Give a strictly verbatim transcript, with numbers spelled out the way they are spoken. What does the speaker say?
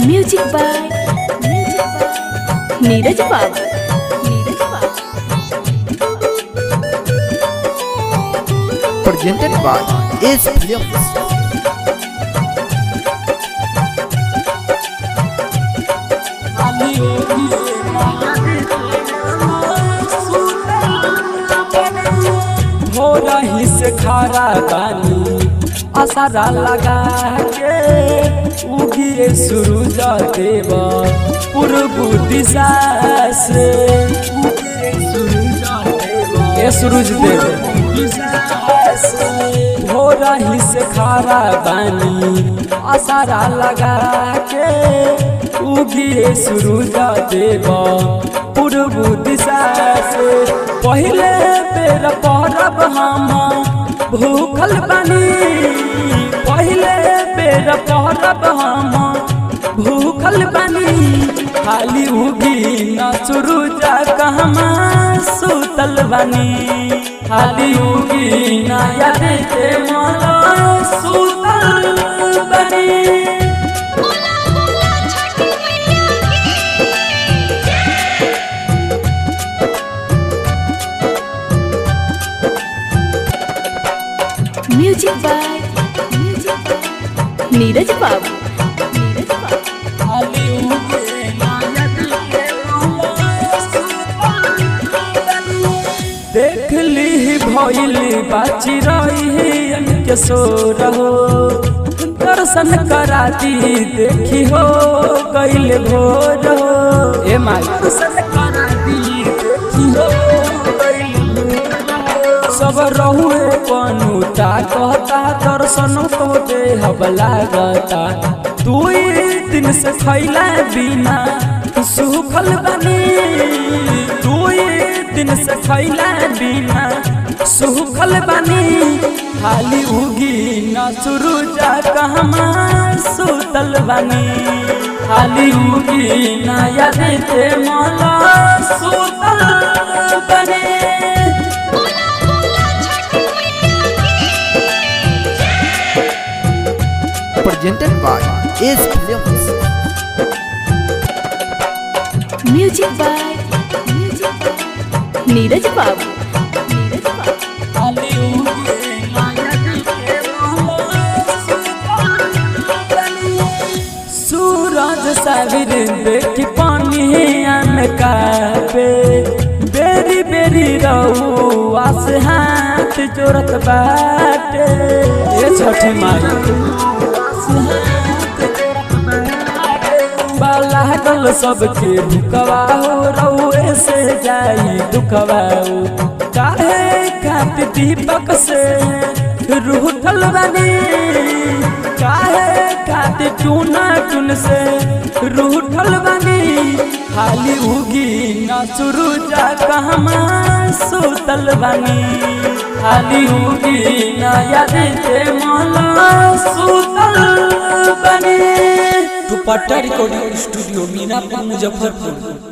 Music by Neeraj Babu. Neeraj बाबू presented by Ace Films. हो रही से खारा बानी असरा लगा के उगिए सूरज देव पूर्व दिशा से उगिए सूरज देव ए सूरज देव हो रही से खारा बानी असरा लगा के उगिए सूरज देव पूर्व दिशा से पहले बेर परब हम भूखल बानी पहले बेर परब हम भूखल बानी खाली उगी न सूरज कहमा सुतल बानी खाली उगी न याद के मला सुतल बानी। Music by Neeraj Babu. नीरज बाबू देख ली भइल बाची रही के सो रहो दर्शन कराती देखी हो गइल भोर हो ए माई दर्शन कराती देखी हो सब रहुए पनुता कहता दर्शन तो दे हबला गता तू दिन से खैला बिना सुखल बनी तू दिन से खैला बिना सुखल बनी खाली उगी न सूरज कहमा सुतल बनी खाली उगी न याद ते मला सुतल बनी। Presented by Ace Films. Music by Neeraj Babu. Neeraj बाबू सूरज साविर देख पानी अनका पे बेरी बेरी रहू आस हाथ जोरत बाटे ये छठी माई लागल सबके भुकवा हो रउए से जाई दुखवा काहे खात दीपक से रूठल बनी काहे खात टूना टून से रूठल बनी खाली उगी न सूरज कहमा सुतल बनी खाली उगी न याद के मला सुतल बनी। Dupatta recording studio Minapur Muzaffarpur.